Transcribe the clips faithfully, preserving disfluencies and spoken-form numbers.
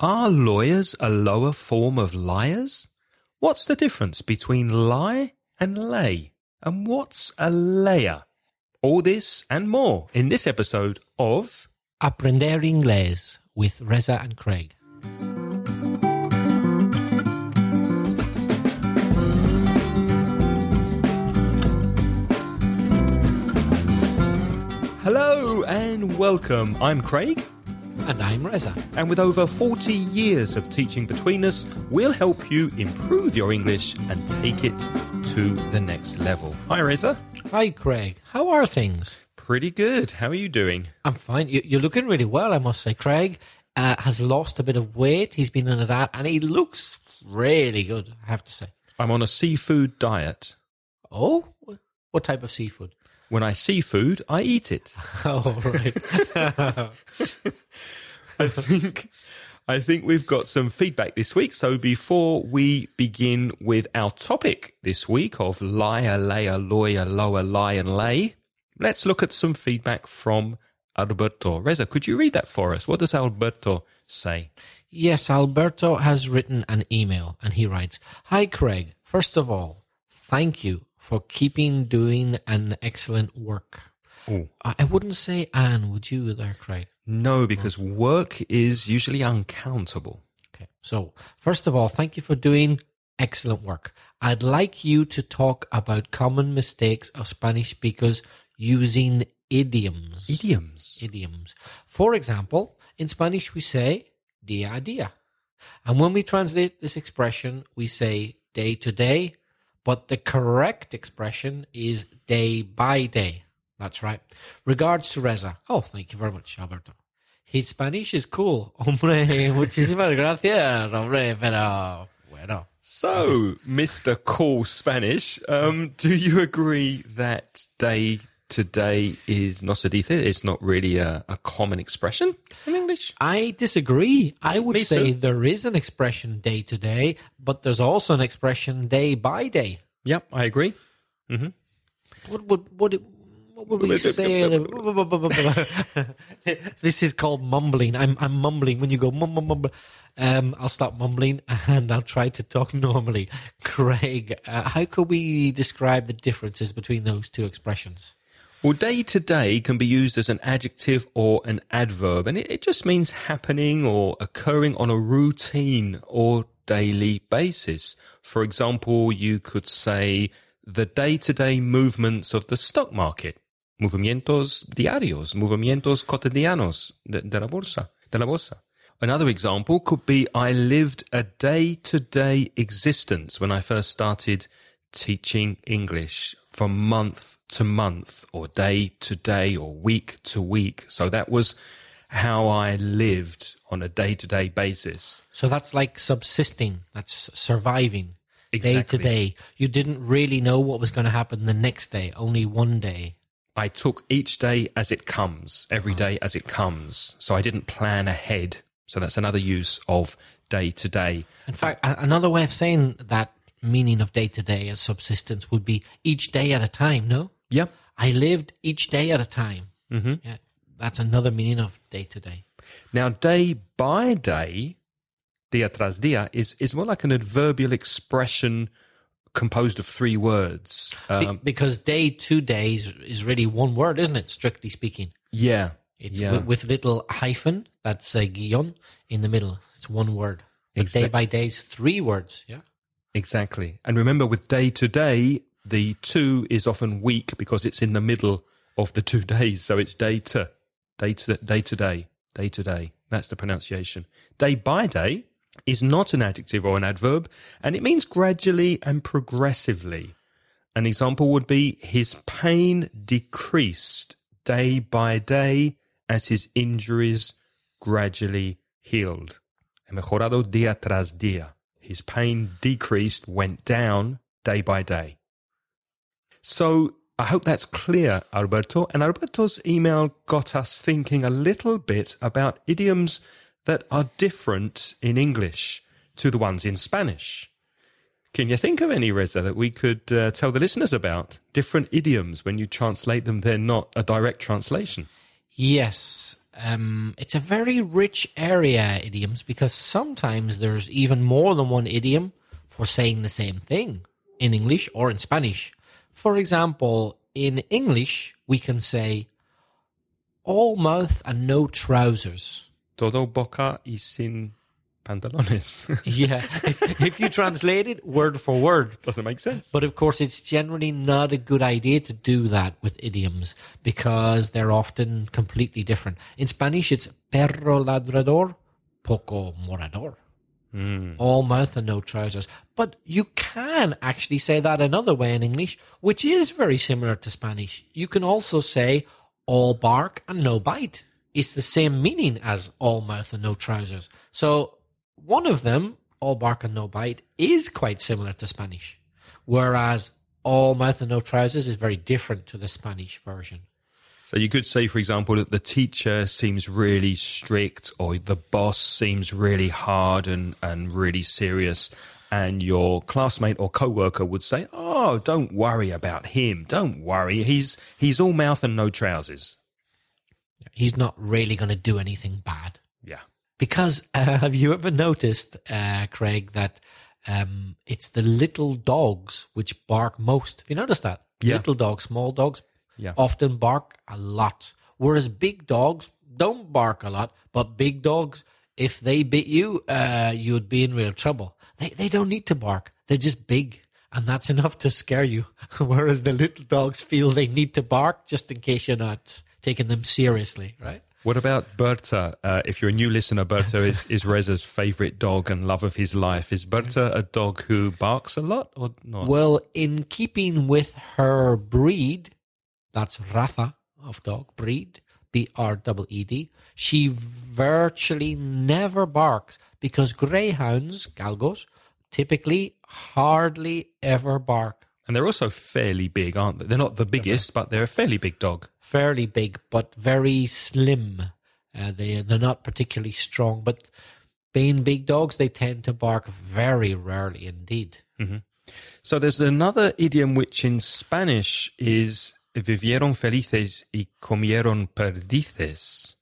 Are lawyers a lower form of liars? What's the difference between lie and lay? And what's a layer? All this and more in this episode of Aprender Inglés with Reza and Craig. Hello and welcome. I'm Craig. And I'm Reza. And with over forty years of teaching between us, we'll help you improve your English and take it to the next level. Hi, Reza. Hi, Craig. How are things? Pretty good. How are you doing? I'm fine. You, you're looking really well, I must say. Craig uh, has lost a bit of weight. He's been on a diet, and he looks really good, I have to say. I'm on a seafood diet. Oh? What type of seafood? When I see food, I eat it. Oh, right. I think I think we've got some feedback this week. So before we begin with our topic this week of liar, layer, lawyer, lower, lie and lay, let's look at some feedback from Alberto. Reza, could you read that for us? What does Alberto say? Yes, Alberto has written an email and he writes, Hi, Craig. First of all, thank you for keeping doing an excellent work. Ooh. I wouldn't say an, would you there, Craig? No, because work is usually uncountable. Okay. So, first of all, thank you for doing excellent work. I'd like you to talk about common mistakes of Spanish speakers using idioms. Idioms? Idioms. For example, in Spanish we say día a día. And when we translate this expression, we say day to day, but the correct expression is day by day. That's right. Regards to Reza. Oh, thank you very much, Alberto. His Spanish is cool. Hombre, muchísimas gracias, hombre, pero bueno. So, Mister Cool Spanish, um, do you agree that day to day is no se dice? It's not really a, a common expression in English? I disagree. I would Me say too. there is an expression day to day, but there's also an expression day by day. Yep, I agree. Mm-hmm. What would what, what would we say? This is called mumbling. I'm I'm mumbling when you go mum mum mum. Um, I'll stop mumbling and I'll try to talk normally. Craig, uh, how could we describe the differences between those two expressions? Well, day to day can be used as an adjective or an adverb, and it, it just means happening or occurring on a routine or daily basis. For example, you could say the day-to-day movements of the stock market. Movimientos diarios, movimientos cotidianos de, de la bolsa, de la bolsa. Another example could be I lived a day-to-day existence when I first started teaching English, from month to month or day to day or week to week. So that was how I lived on a day-to-day basis. So that's like subsisting. That's surviving. Exactly. Day to day. You didn't really know what was going to happen the next day, only one day. I took each day as it comes, every day as it comes. So I didn't plan ahead. So that's another use of day to day. In fact, a- another way of saying that meaning of day to day as subsistence would be each day at a time, no? Yep. I lived each day at a time. Mm-hmm. Yeah, that's another meaning of day to day. Now, day by day, día tras día, is, is more like an adverbial expression composed of three words. Be- Um, because day to day is, is really one word, isn't it? Strictly speaking. yeah. It's yeah. with, with little hyphen, that's a guion, in the middle. It's one word. But Exact- day by day is three words, yeah? Exactly. And remember, with day to day, the two is often weak because it's in the middle of the two days. So it's day to, day to, day to day, day to day. That's the pronunciation. Day by day is not an adjective or an adverb, and it means gradually and progressively. An example would be his pain decreased day by day as his injuries gradually healed. Ha mejorado día tras día. His pain decreased, went down day by day. So I hope that's clear, Alberto. And Alberto's email got us thinking a little bit about idioms that are different in English to the ones in Spanish. Can you think of any, Reza, that we could uh, tell the listeners about? Different idioms, when you translate them, they're not a direct translation. Yes. um, it's a very rich area, idioms, because sometimes there's even more than one idiom for saying the same thing in English or in Spanish. For example, in English, we can say all mouth and no trousers. Todo boca y sin pantalones. Yeah, if, if you translate it word for word. Doesn't make sense. But of course, it's generally not a good idea to do that with idioms because they're often completely different. In Spanish, it's perro ladrador, poco morador. Mm. All mouth and no trousers. But you can actually say that another way in English, which is very similar to Spanish. You can also say all bark and no bite. It's the same meaning as all mouth and no trousers. So one of them, all bark and no bite, is quite similar to Spanish, whereas all mouth and no trousers is very different to the Spanish version. So you could say, for example, that the teacher seems really strict, or the boss seems really hard and, and really serious, and your classmate or coworker would say, "Oh, don't worry about him. Don't worry. He's he's all mouth and no trousers. He's not really going to do anything bad." Yeah. Because uh, have you ever noticed, uh, Craig, that um, it's the little dogs which bark most? Have you noticed that? Yeah. Little dogs, small dogs, Yeah. often bark a lot. Whereas big dogs don't bark a lot, but big dogs, if they bit you, uh, you'd be in real trouble. They they don't need to bark. They're just big, and that's enough to scare you. Whereas the little dogs feel they need to bark just in case you're not taking them seriously, right? What about Berta? Uh, if you're a new listener, Berta is, is Reza's favourite dog and love of his life. Is Berta a dog who barks a lot or not? Well, in keeping with her breed, that's raza of dog, breed, B R E E D, she virtually never barks because greyhounds, galgos, typically hardly ever bark. And they're also fairly big, aren't they? They're not the biggest, but they're a fairly big dog. Fairly big, but very slim. Uh, they, they're not particularly strong, but being big dogs, they tend to bark very rarely indeed. Mm-hmm. So there's another idiom which in Spanish is vivieron felices y comieron perdices,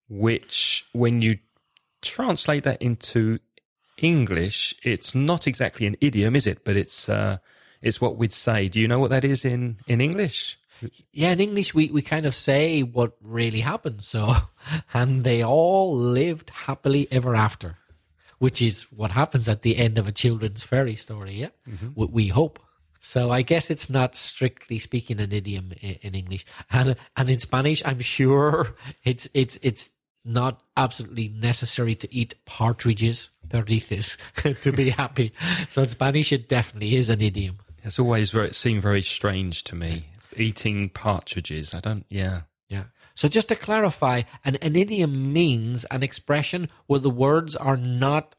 which when you translate that into English, it's not exactly an idiom, is it? But it's uh, it's what we'd say. Do you know what that is in, in English? Yeah, in English, we, we kind of say what really happened. So, and they all lived happily ever after, which is what happens at the end of a children's fairy story. Yeah, mm-hmm. we, we hope. So I guess it's not strictly speaking an idiom in, in English, and and in Spanish, I'm sure it's it's it's not absolutely necessary to eat partridges, perdices, to be happy. So in Spanish, it definitely is an idiom. It's always very, it seemed very strange to me. Eating partridges. I don't, yeah. Yeah. So just to clarify, an, an idiom means an expression where the words are not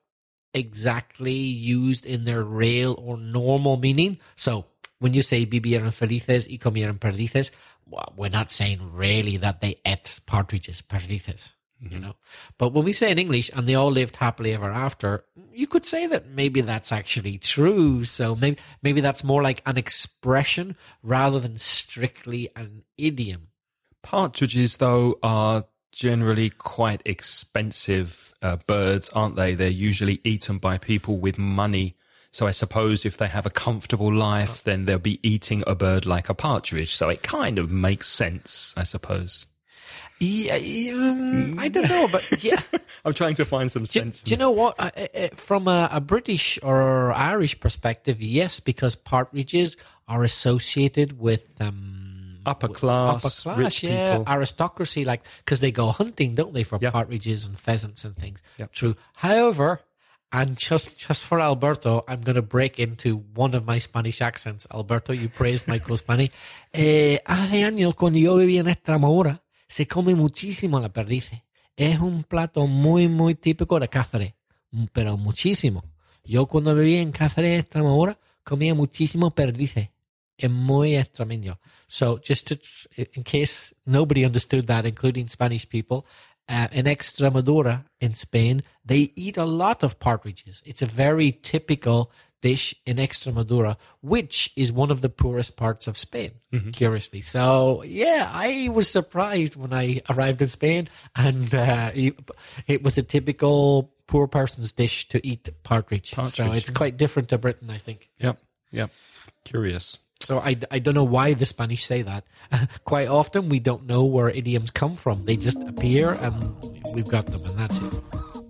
exactly used in their real or normal meaning. So when you say vivieron felices y comieron perdices, well, we're not saying really that they ate partridges, perdices. Mm-hmm. You know, but when we say in English, and they all lived happily ever after, you could say that maybe that's actually true. So maybe maybe that's more like an expression rather than strictly an idiom. Partridges, though, are generally quite expensive uh, birds, aren't they? They're usually eaten by people with money. So I suppose if they have a comfortable life, then they'll be eating a bird like a partridge. So it kind of makes sense, I suppose. Yeah, um, I don't know, but yeah. I'm trying to find some sense. Do, do you know what? Uh, uh, from a, a British or Irish perspective, yes, because partridges are associated with um, upper with class, upper class, rich yeah, people. Aristocracy, like because they go hunting, don't they, for Yep. partridges and pheasants and things. Yep. True. However, and just just for Alberto, I'm going to break into one of my Spanish accents. Alberto, you praised my co-Spanish. Eh, hace años cuando yo vivía en Extremadura, se come muchísimo la perdiz. Es un plato muy, muy típico de Cáceres, pero muchísimo. Yo cuando vivía en Cáceres, Extremadura, comía muchísimo perdices. Es muy extremeño. So just to, in case nobody understood that, including Spanish people, uh, in Extremadura, in Spain, they eat a lot of partridges. It's a very typical dish in Extremadura, which is one of the poorest parts of Spain, Mm-hmm. curiously. So, yeah, I was surprised when I arrived in Spain, and uh, it was a typical poor person's dish to eat partridge. Partridge, so it's yeah. quite different to Britain, I think. Yep, yep. Curious. So I, I don't know why the Spanish say that. Quite often we don't know where idioms come from. They just appear and we've got them, and that's it.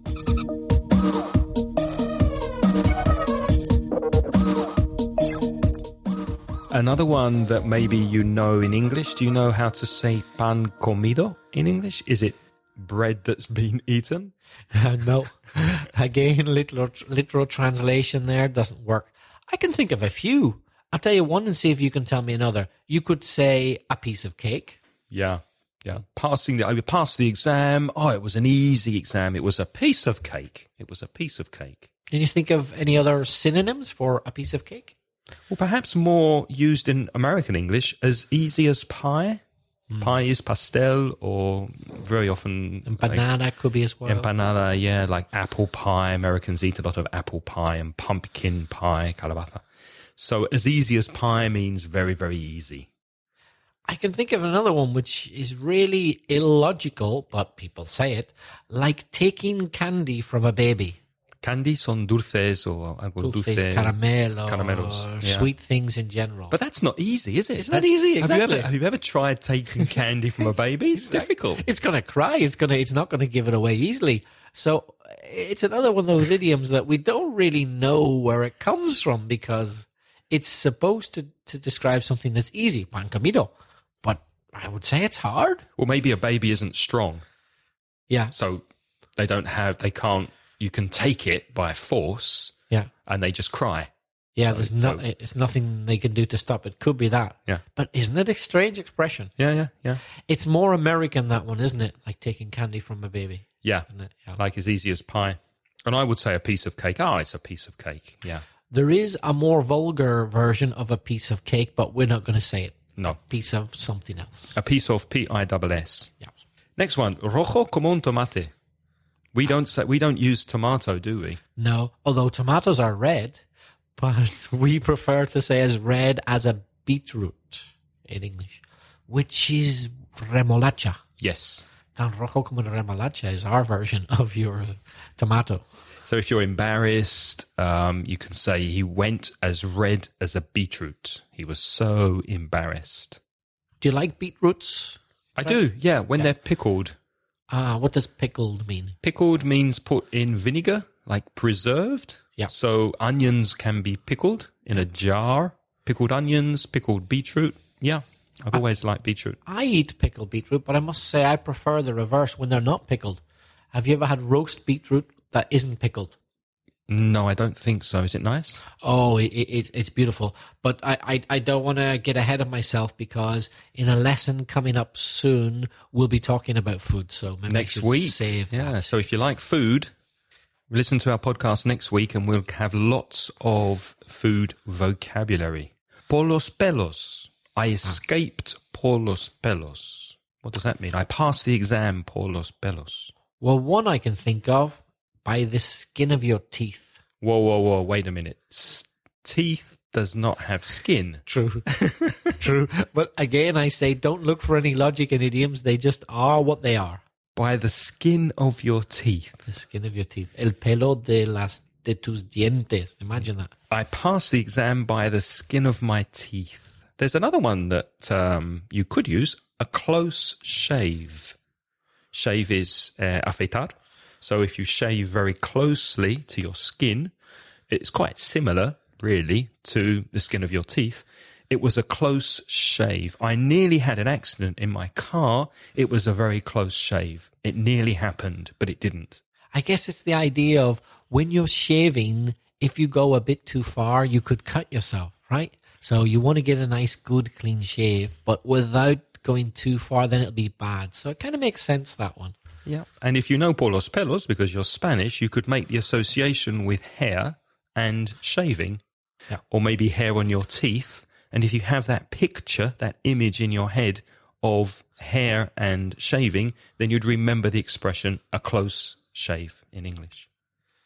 Another one that maybe you know in English. Do you know how to say pan comido in English? Is it bread that's been eaten? Uh, no. Again, literal, literal translation there doesn't work. I can think of a few. I'll tell you one and see if you can tell me another. You could say a piece of cake. Yeah, yeah. Passing the, I passed the exam. Oh, it was an easy exam. It was a piece of cake. It was a piece of cake. Can you think of any other synonyms for a piece of cake? Well, perhaps more used in American English as easy as pie. Mm. Pie is pastel, or very often And banana like, could be as well. Empanada, yeah, like apple pie. Americans eat a lot of apple pie and pumpkin pie, calabaza. So as easy as pie means very, very easy. I can think of another one which is really illogical, but people say it, like taking candy from a baby. Candy son dulces or algo Dulces, dulce. caramel, or Caramelos, yeah. sweet things in general. But that's not easy, is it? It's not That's- easy, Have you, exactly. ever, have you ever tried taking candy from a baby? It's difficult. It's going to cry. It's going to. It's not going to give it away easily. So it's another one of those idioms that we don't really know where it comes from, because it's supposed to, to describe something that's easy, pan comido. But I would say it's hard. Well, maybe a baby isn't strong, Yeah, so they don't have, they can't, you can take it by force yeah, and they just cry. yeah. There's So- no. It's nothing they can do to stop it. Could be that. Yeah. But isn't it a strange expression? Yeah, yeah, yeah. It's more American, that one, isn't it? Like taking candy from a baby, Yeah, isn't it? Yeah. like as easy as pie. And I would say a piece of cake. Oh, it's a piece of cake. Yeah. There is a more vulgar version of a piece of cake, but we're not going to say it. No. Piece of something else. A piece of P I S S. Yeah. Next one. Rojo como un tomate. We don't say, we don't use tomato, do we? No, although tomatoes are red, but we prefer to say as red as a beetroot in English, which is remolacha. Yes. Tan rojo como una remolacha is our version of your tomato. So if you're embarrassed, um, you can say he went as red as a beetroot. He was so embarrassed. Do you like beetroots? I do, yeah, when they're pickled. Ah, what does pickled mean? Pickled means put in vinegar, like preserved. Yeah. So onions can be pickled in a jar. Pickled onions, pickled beetroot. Yeah, I've always liked beetroot. I eat pickled beetroot, but I must say I prefer the reverse when they're not pickled. Have you ever had roast beetroot that isn't pickled? No, I don't think so. Is it nice? Oh, it, it, it's beautiful. But I, I, I don't want to get ahead of myself, because in a lesson coming up soon, we'll be talking about food. So maybe I Next should week. save Yeah, that. so if you like food, listen to our podcast next week and we'll have lots of food vocabulary. Por los pelos. I escaped por los pelos. What does that mean? I passed the exam por los pelos. Well, one I can think of, by the skin of your teeth. Whoa, whoa, whoa, wait a minute. S- teeth does not have skin. True. True. But again, I say don't look for any logic in idioms. They just are what they are. By the skin of your teeth. The skin of your teeth. El pelo de las de tus dientes. Imagine that. I passed the exam by the skin of my teeth. There's another one that um, you could use, a close shave. Shave is uh, afeitar. So if you shave very closely to your skin, it's quite similar, really, to the skin of your teeth. It was a close shave. I nearly had an accident in my car. It was a very close shave. It nearly happened, but it didn't. I guess it's the idea of when you're shaving, if you go a bit too far, you could cut yourself, right? So you want to get a nice, good, clean shave, but without going too far, then it'll be bad. So it kind of makes sense, that one. Yeah. And if you know por los pelos, because you're Spanish, you could make the association with hair and shaving, Yeah. or maybe hair on your teeth. And if you have that picture, that image in your head of hair and shaving, then you'd remember the expression a close shave in English.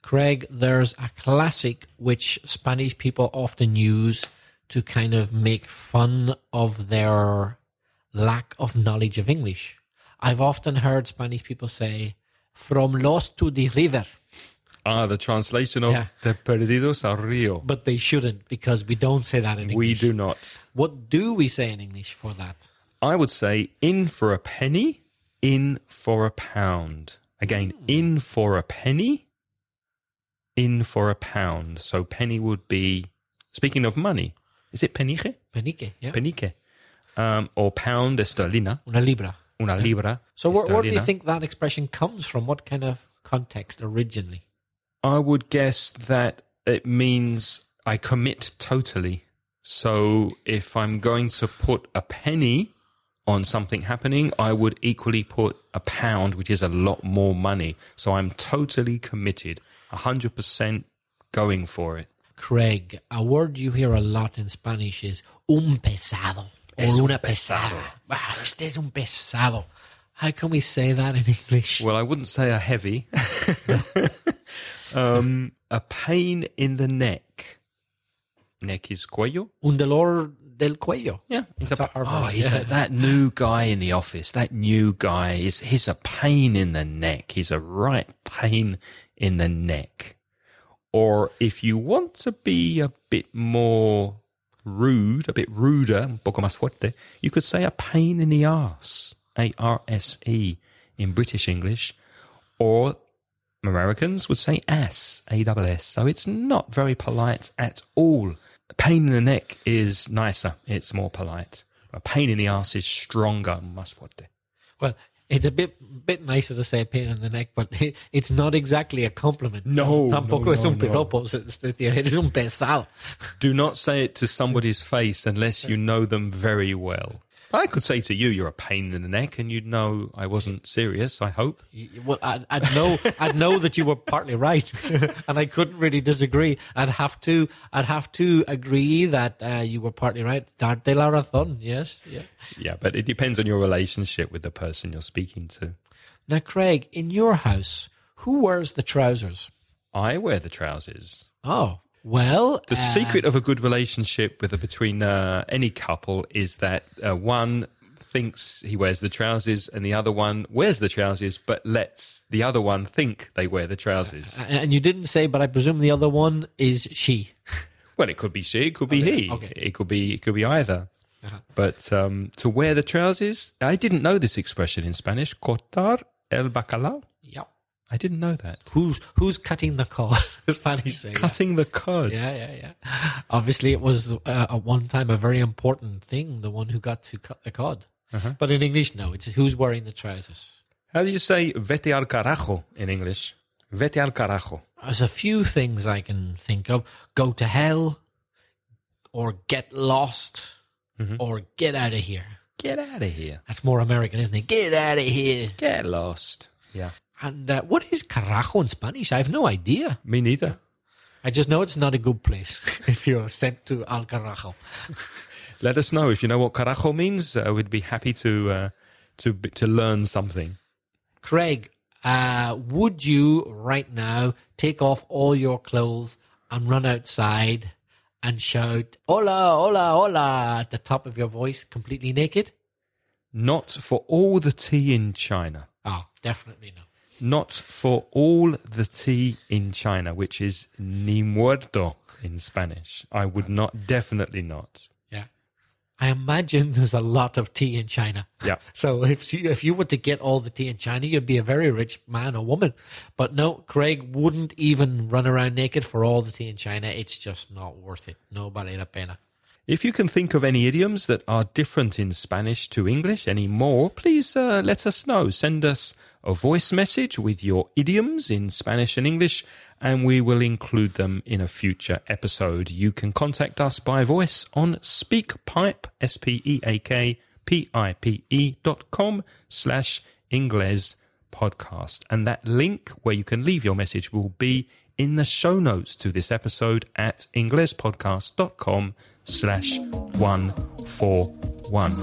Craig, there's a classic which Spanish people often use to kind of make fun of their lack of knowledge of English. I've often heard Spanish people say, from Los to the river. Ah, the translation of Yeah. De Perdidos al Río. But they shouldn't, because we don't say that in English. We do not. What do we say in English for that? I would say in for a penny, in for a pound. Again, in for a penny, in for a pound. So penny would be, speaking of money, is it penique? Penique, yeah. Penique. Um, or pound esterlina, Una libra. una libra. So where, where do you esterlina. think that expression comes from? What kind of context originally? I would guess that it means I commit totally. So if I'm going to put a penny on something happening, I would equally put a pound, which is a lot more money. So I'm totally committed, one hundred percent going for it. Craig, a word you hear a lot in Spanish is un pesado. Or Es un una pesado. pesada. Ah, este es un pesado. How can we say that in English? Well, I wouldn't say a heavy. um, a pain in the neck. Neck is cuello. Un dolor del cuello. Yeah, he's That's a, our oh, version. he's Yeah. a, that new guy in the office. That new guy is he's a pain in the neck. He's a right pain in the neck. Or if you want to be a bit more rude, a bit ruder, un poco más fuerte, you could say a pain in the arse, A R S E in British English, or Americans would say ass, A S S. So it's not very polite at all. A pain in the neck is nicer. It's more polite. A pain in the arse is stronger, más fuerte. Well, it's a bit bit nicer to say pain in the neck, but it, it's not exactly a compliment. No, Tampoco no, es un no, no. piropo. Es decir, eres un pesado. Do not say it to somebody's face unless you know them very well. I could say to you, you're a pain in the neck, and you'd know I wasn't serious, I hope. You- Well, I'd, I'd know, I'd know that you were partly right, and I couldn't really disagree. I'd have to, I'd have to agree that uh, you were partly right. Darte la razón, yes, yeah. Yeah, but it depends on your relationship with the person you're speaking to. Now, Craig, in your house, who wears the trousers? I wear the trousers. Oh, well, The uh, secret of a good relationship with a, between uh, any couple is that uh, one thinks he wears the trousers and the other one wears the trousers, but lets the other one think they wear the trousers. and you didn't say, but I presume the other one is she. Well, it could be she, it could be he, okay. it could be it could be either. Uh-huh. But um, to wear the trousers, I didn't know this expression in Spanish. Cortar el bacalao. Yep. I didn't know that. Who's who's cutting the cod? Spanish say. Cutting the cod. Yeah, yeah, yeah. Obviously, it was uh, at one time a very important thing. The one who got to cut the cod. Uh-huh. But in English, no. It's who's wearing the trousers. How do you say vete al carajo in English? Vete al carajo. There's a few things I can think of. Go to hell, or get lost, Mm-hmm. or get out of here. Get out of here. That's more American, isn't it? Get out of here. Get lost. Yeah. And uh, what is carajo in Spanish? I have no idea. Me neither. I just know it's not a good place if you're sent to Al Carajo. Let us know if you know what carajo means. Uh, we'd be happy to uh, to to learn something. Craig, uh, would you right now take off all your clothes and run outside and shout, hola, hola, hola, at the top of your voice, completely naked? Not for all the tea in China. Oh, definitely no. Not for all the tea in China, which is ni muerto in Spanish. I would not, definitely not. Yeah. I imagine there's a lot of tea in China. Yeah. So if you, if you were to get all the tea in China, you'd be a very rich man or woman. But no, Craig wouldn't even run around naked for all the tea in China. It's just not worth it. No vale la pena. If you can think of any idioms that are different in Spanish to English anymore, please uh, let us know. Send us a voice message with your idioms in Spanish and English, and we will include them in a future episode. You can contact us by voice on SpeakPipe, S P E A K P I P E dot com slash Ingles podcast. And that link where you can leave your message will be in the show notes to this episode at inglespodcast dot com slash one four one.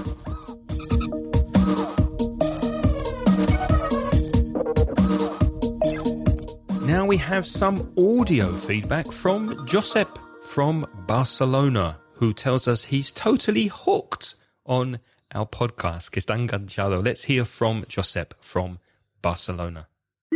Now we have some audio feedback from Josep from Barcelona, who tells us he's totally hooked on our podcast, que está enganchado. Let's hear from Josep from Barcelona.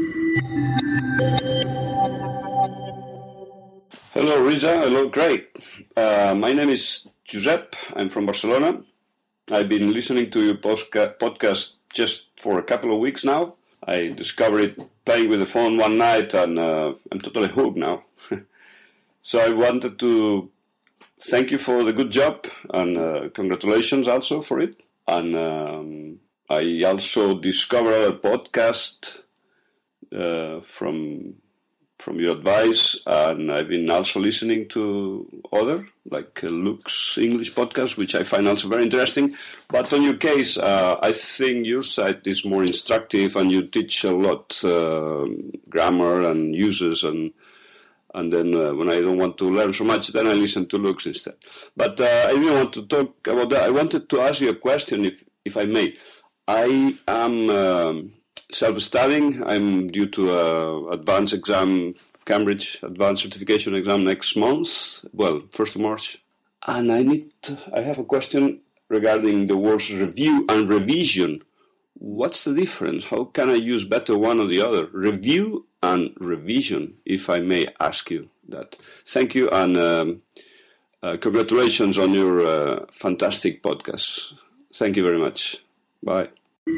Hello, Rija. Hello, Craig. Uh, my name is Josep. I'm from Barcelona. I've been listening to your posca- podcast just for a couple of weeks now. I discovered it playing with the phone one night, and uh, I'm totally hooked now. So I wanted to thank you for the good job, and uh, congratulations also for it. And um, I also discovered a podcast uh, from from your advice, and I've been also listening to other, like uh, Luke's English podcast, which I find also very interesting. But on your case, uh, I think your site is more instructive, and you teach a lot, uh, grammar and uses, and and then uh, when I don't want to learn so much, then I listen to Luke's instead. But uh, I didn't want to talk about that. I wanted to ask you a question, if if I may. I am Um, self-studying. I'm due to a advanced exam, Cambridge Advanced Certification exam next month. Well, first of March. And I need, to, I have a question regarding the words review and revision. What's the difference? How can I use better one or the other? Review and revision, if I may ask you that. Thank you, and um, uh, congratulations on your uh, fantastic podcast. Thank you very much. Bye.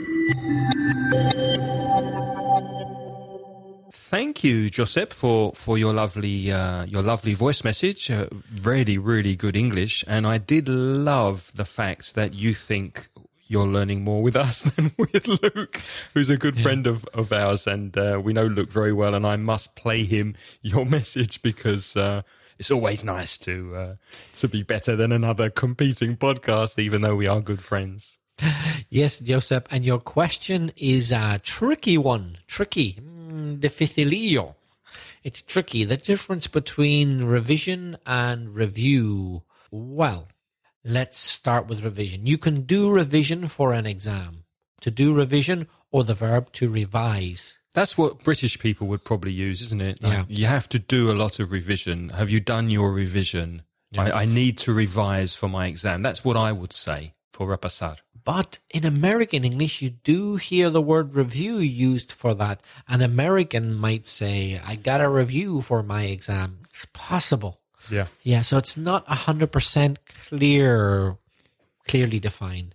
Thank you, Josep, for, for your lovely uh, your lovely voice message. Uh, really, really good English, and I did love the fact that you think you're learning more with us than with Luke, who's a good yeah. friend of, of ours, and uh, we know Luke very well, and I must play him your message because uh, it's always nice to uh, to be better than another competing podcast, even though we are good friends. Yes, Josep, and your question is a tricky one. Tricky. Mm, dificilillo. It's tricky. The difference between revision and review. Well, let's start with revision. You can do revision for an exam. To do revision, or the verb to revise. That's what British people would probably use, isn't it? Like, yeah. You have to do a lot of revision. Have you done your revision? Yeah. I, I need to revise for my exam. That's what I would say for repasar. But in American English, you do hear the word review used for that. An American might say, I got a review for my exam. It's possible. Yeah. Yeah, so it's not one hundred percent clear, clearly defined.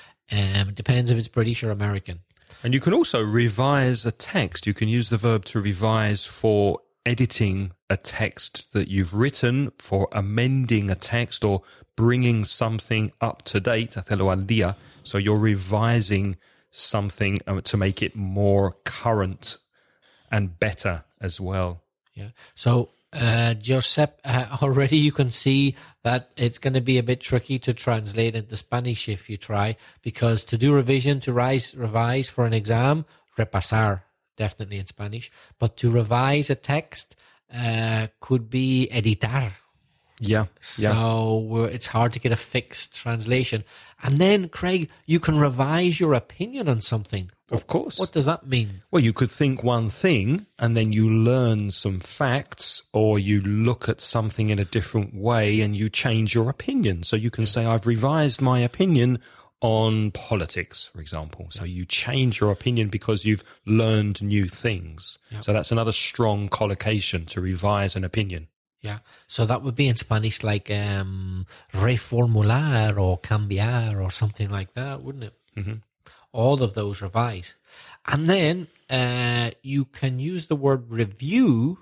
Um, it depends if it's British or American. And you can also revise a text. You can use the verb to revise for editing a text that you've written, for amending a text, or bringing something up to date, hacerlo al día. So you're revising something to make it more current and better as well. Yeah. So, uh, Josep, uh, already you can see that it's going to be a bit tricky to translate into Spanish if you try, because to do revision, to rise, revise for an exam, repasar, definitely in Spanish. But to revise a text uh, could be editar. Yeah. So yeah. it's hard to get a fixed translation. And then, Craig, you can revise your opinion on something. Of course. What does that mean? Well, you could think one thing and then you learn some facts, or you look at something in a different way and you change your opinion. So you can say, I've revised my opinion on politics, for example. So you change your opinion because you've learned new things. Yep. So that's another strong collocation, to revise an opinion. Yeah. So that would be in Spanish like um, reformular or cambiar or something like that, wouldn't it? Mm-hmm. All of those revise. And then uh, you can use the word review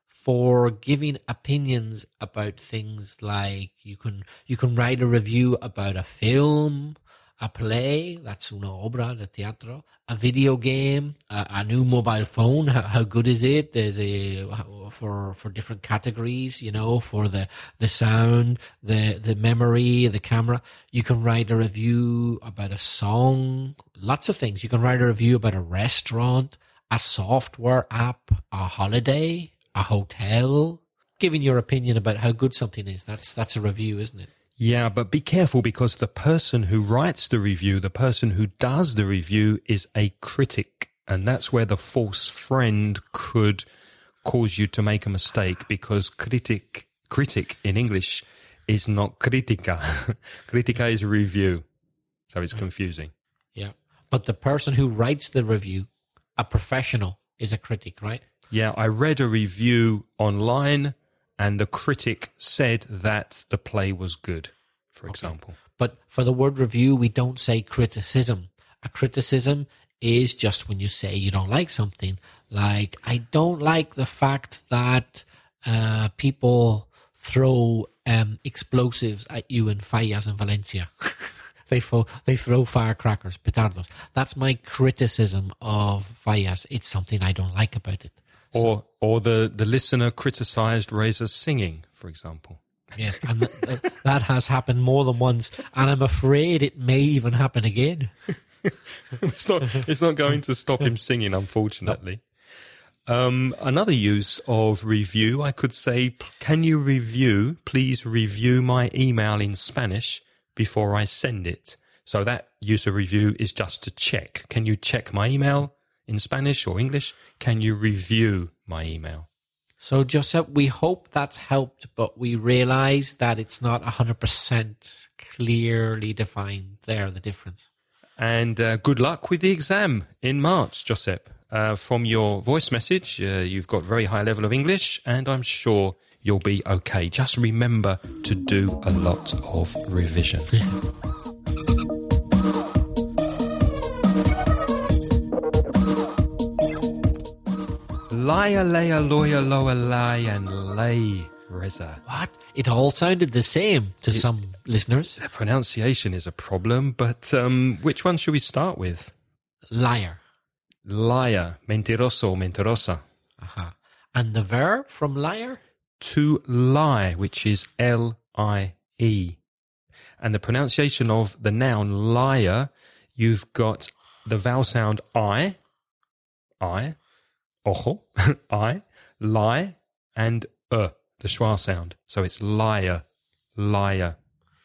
for giving opinions about things like you can you can write a review about a film, a play, that's una obra de teatro, a video game, a, a new mobile phone, how, how good is it? There's a, for, for different categories, you know, for the, the sound, the, the memory, the camera. You can write a review about a song, lots of things. You can write a review about a restaurant, a software app, a holiday, a hotel, giving your opinion about how good something is. That's, that's a review, isn't it? Yeah, but be careful, because the person who writes the review, the person who does the review, is a critic. And that's where the false friend could cause you to make a mistake because critic critic in English is not critica. Critica is review. So it's confusing. Yeah. But the person who writes the review, a professional, is a critic, right? Yeah, I read a review online and the critic said that the play was good, for Okay. example. But for the word review, we don't say criticism. A criticism is just when you say you don't like something. Like, I don't like the fact that uh, people throw um, explosives at you in Fallas in Valencia. they throw they throw firecrackers, petardos. That's my criticism of Fallas. It's something I don't like about it. Or or the, the listener criticized Razor's singing, for example. Yes, and th- th- that has happened more than once, and I'm afraid it may even happen again. It's not it's not going to stop him singing, unfortunately. Um, another use of review, I could say, can you review, please review my email in Spanish before I send it. So that use of review is just to check. Can you check my email in Spanish or English? Can you review my email? So, Joseph, we hope that's helped, but we realize that it's not one hundred percent clearly defined there, the difference. And uh, good luck with the exam in March, Josep. Uh, from your voice message, uh, you've got very high level of English, and I'm sure you'll be okay. Just remember to do a lot of revision. Liar, layer, lawyer, lower, lay, and lay, Reza. What? It all sounded the same to some listeners. The pronunciation is a problem, but um, which one should we start with? Liar. Liar, mentiroso, mentirosa. Aha. And the verb from liar? To lie, which is L I E. And the pronunciation of the noun liar, you've got the vowel sound I, I, ojo, I, lie, and uh, the schwa sound. So it's liar, liar.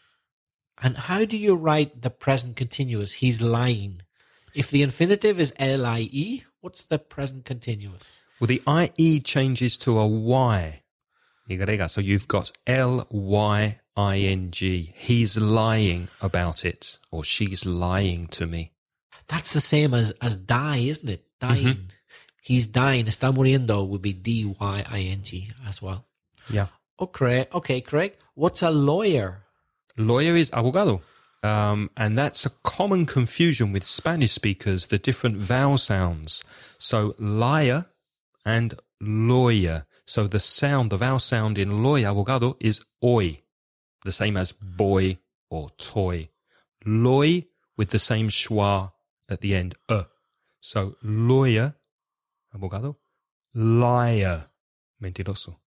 And how do you write the present continuous? He's lying. If the infinitive is L I E, what's the present continuous? Well, the I E changes to a Y. Y. So you've got L Y I N G. He's lying about it, or she's lying to me. That's the same as, as die, isn't it? Dying. Mm-hmm. He's dying. Está muriendo would be D Y I N G as well. Yeah. Okay, okay, Craig. What's a lawyer? Lawyer is abogado. Um, and that's a common confusion with Spanish speakers, the different vowel sounds. So liar and lawyer. So the sound, the vowel sound in lawyer, abogado, is oi, the same as boy or toy. Loy with the same schwa at the end, uh. So lawyer, abogado, liar, mentiroso.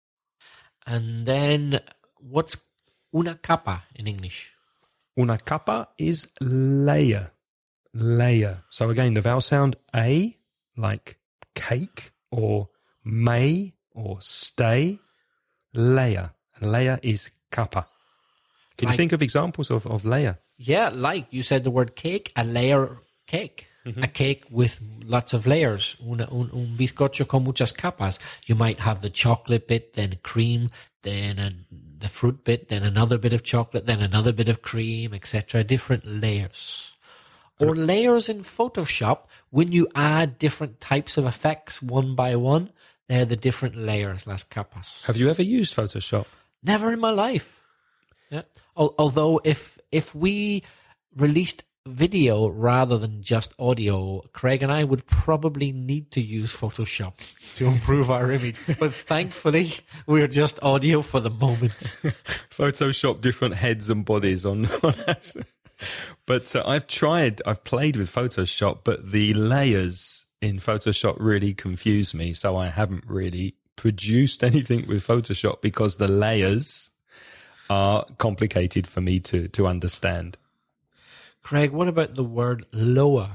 And then what's una capa in English? Una capa is layer, layer. So again, the vowel sound a, like cake or may or stay, layer. And layer is capa. Can like, you think of examples of, of layer? Yeah, like you said the word cake, a layer cake. Mm-hmm. A cake with lots of layers. Una, un, un bizcocho con muchas capas. You might have the chocolate bit, then cream, then a, the fruit bit, then another bit of chocolate, then another bit of cream, et cetera. Different layers. Or layers in Photoshop, when you add different types of effects one by one, they're the different layers, las capas. Have you ever used Photoshop? Never in my life. Yeah. Although if if we released video rather than just audio, Craig and I would probably need to use Photoshop to improve our image. But thankfully, we're just audio for the moment. Photoshop different heads and bodies on, on us. But uh, I've tried, I've played with Photoshop, but the layers in Photoshop really confuse me. So I haven't really produced anything with Photoshop because the layers are complicated for me to, to understand. Craig, what about the word lower?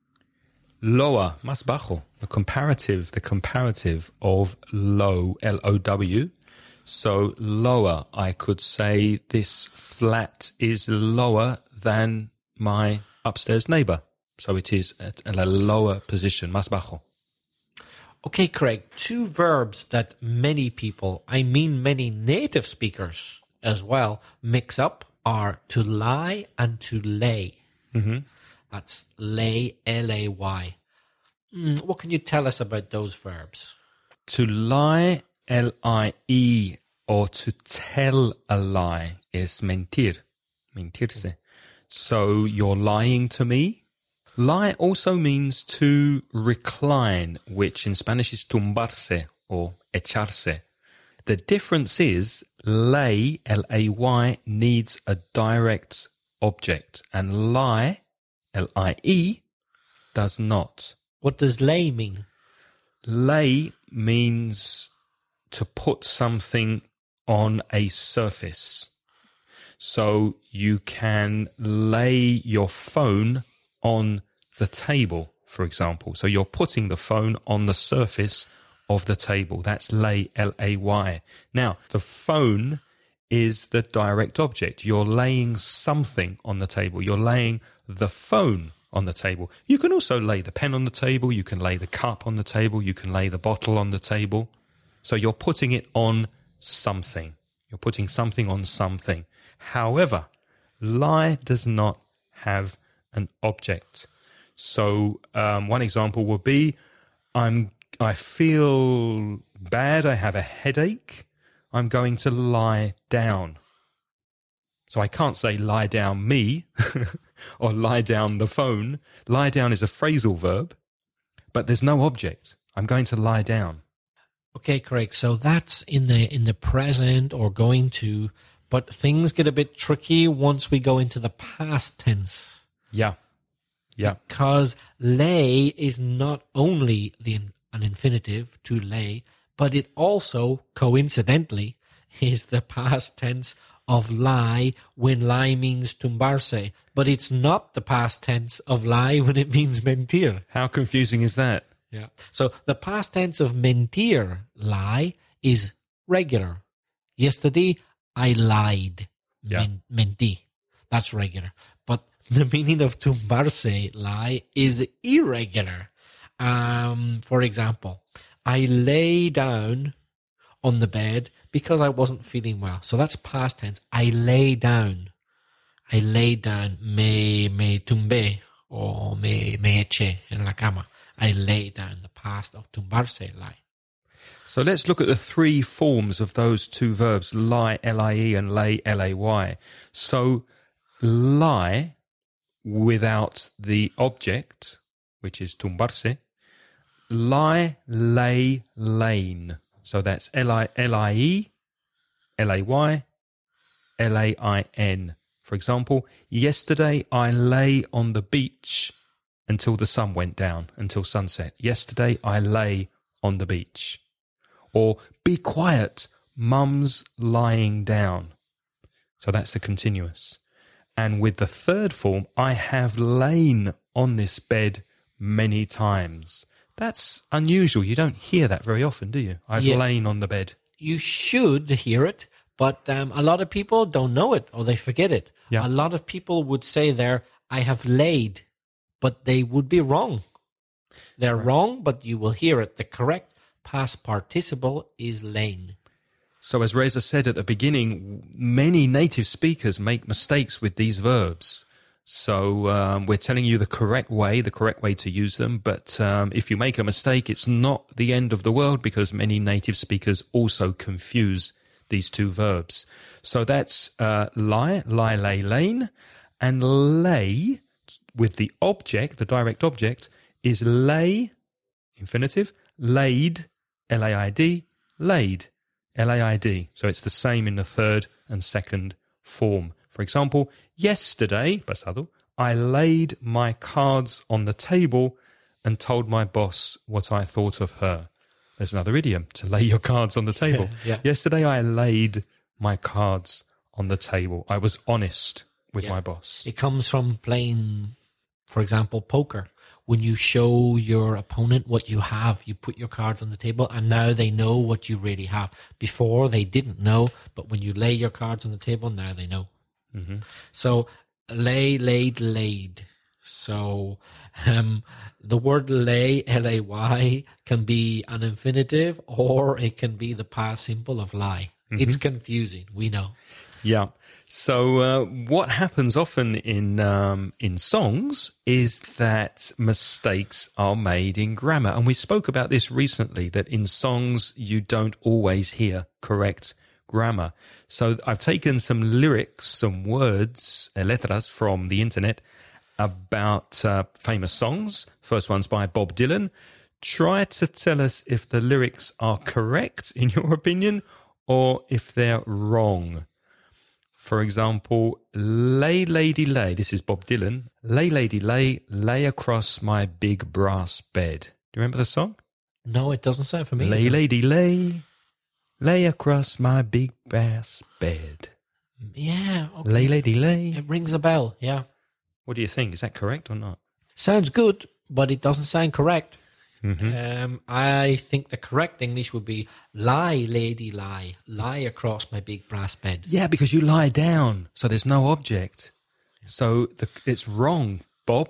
Lower, más bajo, the comparative, the comparative of low, L O W. So lower, I could say this flat is lower than my upstairs neighbor. So it is at a lower position, más bajo. Okay, Craig, two verbs that many people, I mean many native speakers as well, mix up are to lie and to lay. Mm-hmm. That's lay, L A Y. Mm, what can you tell us about those verbs? To lie, L I E, or to tell a lie is mentir, mentirse. So you're lying to me. Lie also means to recline, which in Spanish is tumbarse or echarse. The difference is lay, L A Y, needs a direct object, and lie, L I E, does not. What does lay mean? Lay means to put something on a surface. So you can lay your phone on the table, for example. So you're putting the phone on the surface of the table. That's lay, L A Y. Now, the phone is the direct object. You're laying something on the table. You're laying the phone on the table. You can also lay the pen on the table. You can lay the cup on the table. You can lay the bottle on the table. So you're putting it on something. You're putting something on something. However, lie does not have an object. So um, one example would be, I'm, I feel bad. I have a headache. I'm going to lie down. So I can't say lie down me or lie down the phone. Lie down is a phrasal verb, but there's no object. I'm going to lie down. Okay, Craig. So that's in the in the present or going to, but things get a bit tricky once we go into the past tense. Yeah. Yeah. Because lay is not only the an infinitive to lay, but it also coincidentally is the past tense of lie when lie means tumbarse, but it's not the past tense of lie when it means mentir. How confusing is that? Yeah. So the past tense of mentir, lie, is regular. Yesterday, I lied. Yeah. Men- menti. That's regular. But the meaning of tumbarse, lie, is irregular. Um, for example, I lay down on the bed because I wasn't feeling well. So that's past tense. I lay down. I lay down. Me, me tumbé or me, me eché en la cama. I lay down, the past of tumbarse, lie. So let's look at the three forms of those two verbs, lie, L I E, and lay, L A Y. So lie without the object, which is tumbarse. Lie, lay, lain. So that's L I L I E, L A Y, L A I N. For example, yesterday I lay on the beach until the sun went down, until sunset. Yesterday I lay on the beach. Or be quiet, mum's lying down. So that's the continuous. And with the third form, I have lain on this bed many times. That's unusual. You don't hear that very often, do you? I've Yeah. lain on the bed. You should hear it, but um, a lot of people don't know it or they forget it. Yeah. A lot of people would say there, I have laid, but they would be wrong. They're Right. wrong, but you will hear it. The correct past participle is lain. So as Reza said at the beginning, many native speakers make mistakes with these verbs. So um, we're telling you the correct way, the correct way to use them. But um, if you make a mistake, it's not the end of the world because many native speakers also confuse these two verbs. So that's uh, lie, lie, lay, lain. And lay, with the object, the direct object, is lay, infinitive, laid, L A I D, laid, L A I D. So it's the same in the third and second form. For example, yesterday, pasado, I laid my cards on the table and told my boss what I thought of her. There's another idiom, to lay your cards on the table. Yeah. Yesterday I laid my cards on the table. I was honest with Yeah. my boss. It comes from playing, for example, poker. When you show your opponent what you have, you put your cards on the table and now they know what you really have. Before they didn't know, but when you lay your cards on the table, now they know. Mm-hmm. So lay, laid, laid. So um, the word lay, L A Y, can be an infinitive or it can be the past simple of lie. Mm-hmm. It's confusing, we know. Yeah. So uh, what happens often in um, in songs is that mistakes are made in grammar. And we spoke about this recently, that in songs you don't always hear correct grammar. So I've taken some lyrics, some words, letras from the internet about uh, famous songs. First one's by Bob Dylan. Try to tell us if the lyrics are correct, in your opinion, or if they're wrong. For example, lay, lady, lay. This is Bob Dylan. Lay, lady, lay, lay across my big brass bed. Do you remember the song? No, it doesn't sound familiar. Lay, lady, lay, lay across my big brass bed. Yeah. Okay. Lay, lady, lay. It rings a bell, yeah. What do you think? Is that correct or not? Sounds good, but it doesn't sound correct. Mm-hmm. Um, I think the correct English would be lie, lady, lie, lie across my big brass bed. Yeah, because you lie down, so there's no object. So the, it's wrong, Bob.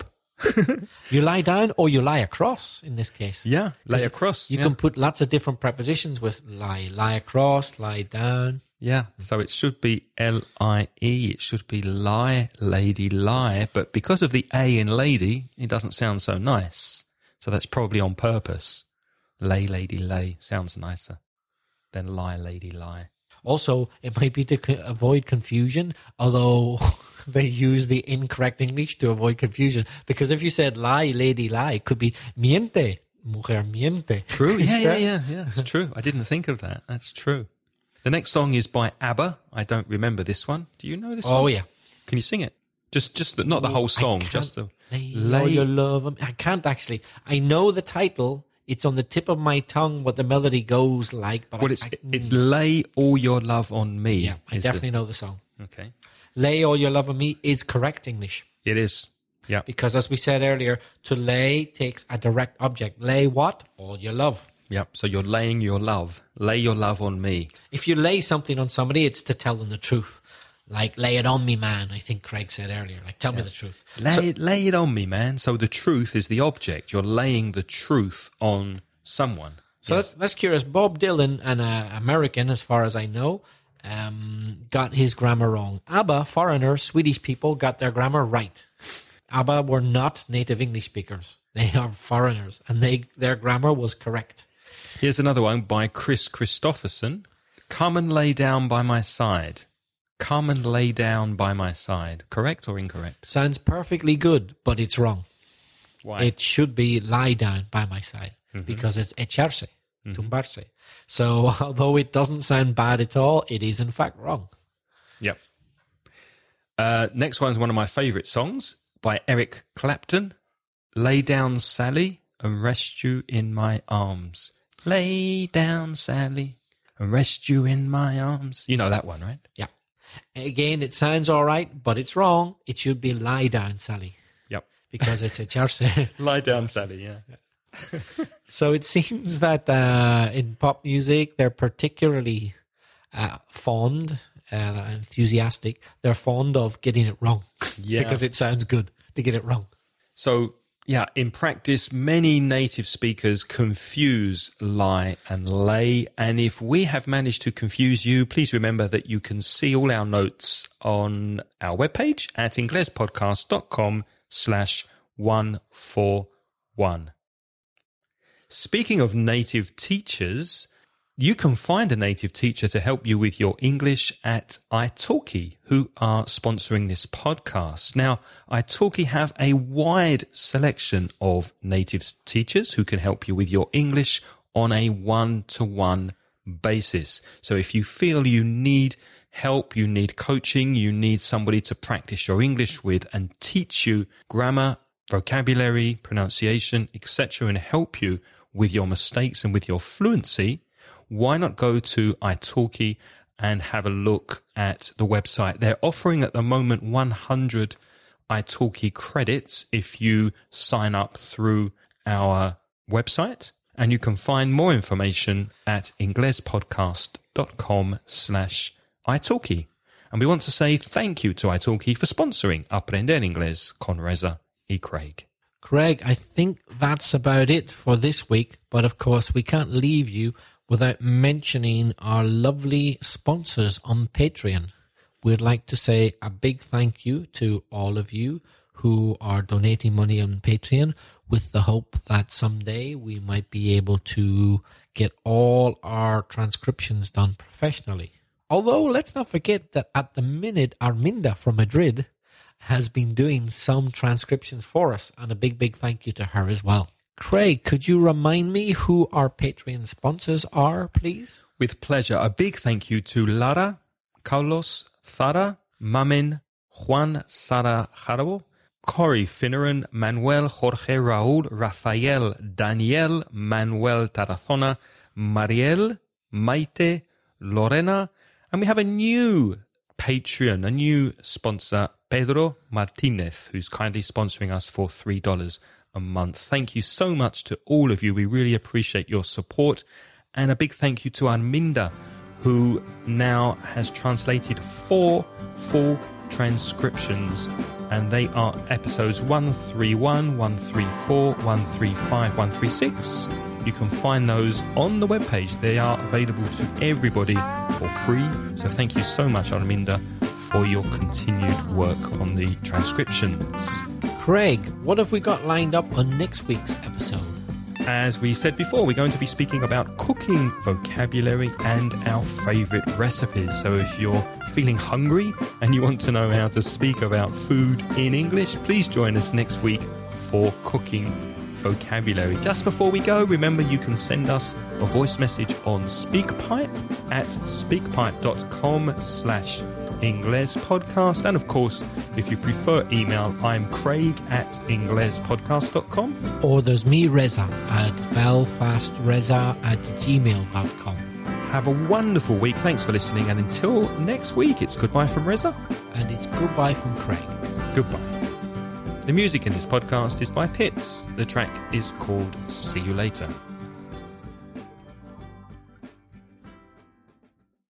You lie down or you lie across in this case. Yeah, lay across. You yeah. can put lots of different prepositions with lie. Lie across, lie down. Yeah, so it should be L I E. It should be lie, lady, lie. But because of the A in lady, it doesn't sound so nice. So that's probably on purpose. Lay, lady, lay sounds nicer than lie, lady, lie. Also, it might be to co- avoid confusion, although they use the incorrect English to avoid confusion. Because if you said lie, lady, lie, it could be miente, mujer miente. True, yeah, yeah, yeah, yeah. It's true. I didn't think of that. That's true. The next song is by ABBA. I don't remember this one. Do you know this Oh, one? yeah. Can you sing it? Just, just the, not the whole song, just the lay, lay your love. I can't actually. I know the title. It's on the tip of my tongue what the melody goes like. But well, I, it's I, it's lay all your love on me. Yeah, I definitely the, know the song. Okay, lay all your love on me is correct English. It is. Yeah, because as we said earlier, to lay takes a direct object. Lay what? All your love. Yeah, so you're laying your love. Lay your love on me. If you lay something on somebody, it's to tell them the truth. Like, lay it on me, man, I think Craig said earlier. Like, tell yeah. me the truth. Lay, so, it, lay it on me, man. So the truth is the object. You're laying the truth on someone. So yes. that's, that's curious. Bob Dylan, an uh, American, as far as I know, um, got his grammar wrong. ABBA, foreigners, Swedish people, got their grammar right. ABBA were not native English speakers. They are foreigners, and they their grammar was correct. Here's another one by Chris Christopherson. Come and lay down by my side. Come and lay down by my side. Correct or incorrect? Sounds perfectly good, but it's wrong. Why? It should be lie down by my side, mm-hmm. because it's echarse, mm-hmm. tumbarse. So although it doesn't sound bad at all, it is in fact wrong. Yep. Uh, next one's one of my favourite songs by Eric Clapton. Lay down, Sally, and rest you in my arms. Lay down, Sally, and rest you in my arms. You know that one, right? Yeah. Again, it sounds all right, but it's wrong. It should be lie down, Sally. Yep. Because it's a charse. Lie down, Sally, yeah. So it seems that uh, in pop music, they're particularly uh, fond, uh, enthusiastic. They're fond of getting it wrong. Yeah. Because it sounds good to get it wrong. So, yeah, in practice, many native speakers confuse lie and lay. And if we have managed to confuse you, please remember that you can see all our notes on our webpage at inglespodcast.com slash 141. Speaking of native teachers, you can find a native teacher to help you with your English at italki, who are sponsoring this podcast. Now, italki have a wide selection of native teachers who can help you with your English on a one-to-one basis. So if you feel you need help, you need coaching, you need somebody to practice your English with and teach you grammar, vocabulary, pronunciation, et cetera, and help you with your mistakes and with your fluency, why not go to italki and have a look at the website? They're offering at the moment one hundred italki credits if you sign up through our website. And you can find more information at inglespodcast.com slash italki. And we want to say thank you to italki for sponsoring Aprender Inglés con Reza. E. Craig. Craig, I think that's about it for this week. But of course, we can't leave you without mentioning our lovely sponsors on Patreon. We'd like to say a big thank you to all of you who are donating money on Patreon, with the hope that someday we might be able to get all our transcriptions done professionally. Although, let's not forget that at the minute, Arminda from Madrid has been doing some transcriptions for us, and a big, big thank you to her as well. Craig, could you remind me who our Patreon sponsors are, please? With pleasure. A big thank you to Lara, Carlos, Zara, Mamen, Juan Sara Jarabo, Corey Finneran, Manuel, Jorge, Raúl, Rafael, Daniel, Manuel Tarazona, Mariel, Maite, Lorena, and we have a new Patreon, a new sponsor, Pedro Martinez, who's kindly sponsoring us for three dollars a month. Thank you so much to all of you. We really appreciate your support. And a big thank you to Arminda, who now has translated four full transcriptions, and they are episodes one thirty-one, one thirty-four, one thirty-five, one thirty-six. You can find those on the webpage. They are available to everybody for free. So thank you so much, Arminda, for your continued work on the transcriptions. Craig, what have we got lined up on next week's episode? As we said before, we're going to be speaking about cooking vocabulary and our favourite recipes. So if you're feeling hungry and you want to know how to speak about food in English, please join us next week for cooking vocabulary. Just before we go, remember you can send us a voice message on SpeakPipe at speakpipe.com slash Ingles Podcast. And of course, if you prefer email, I'm Craig at inglespodcast dot com. Or there's me, Reza, at belfastreza at gmail dot com. Have a wonderful week. Thanks for listening. And until next week, it's goodbye from Reza. And it's goodbye from Craig. Goodbye. The music in this podcast is by Pitts. The track is called See You Later.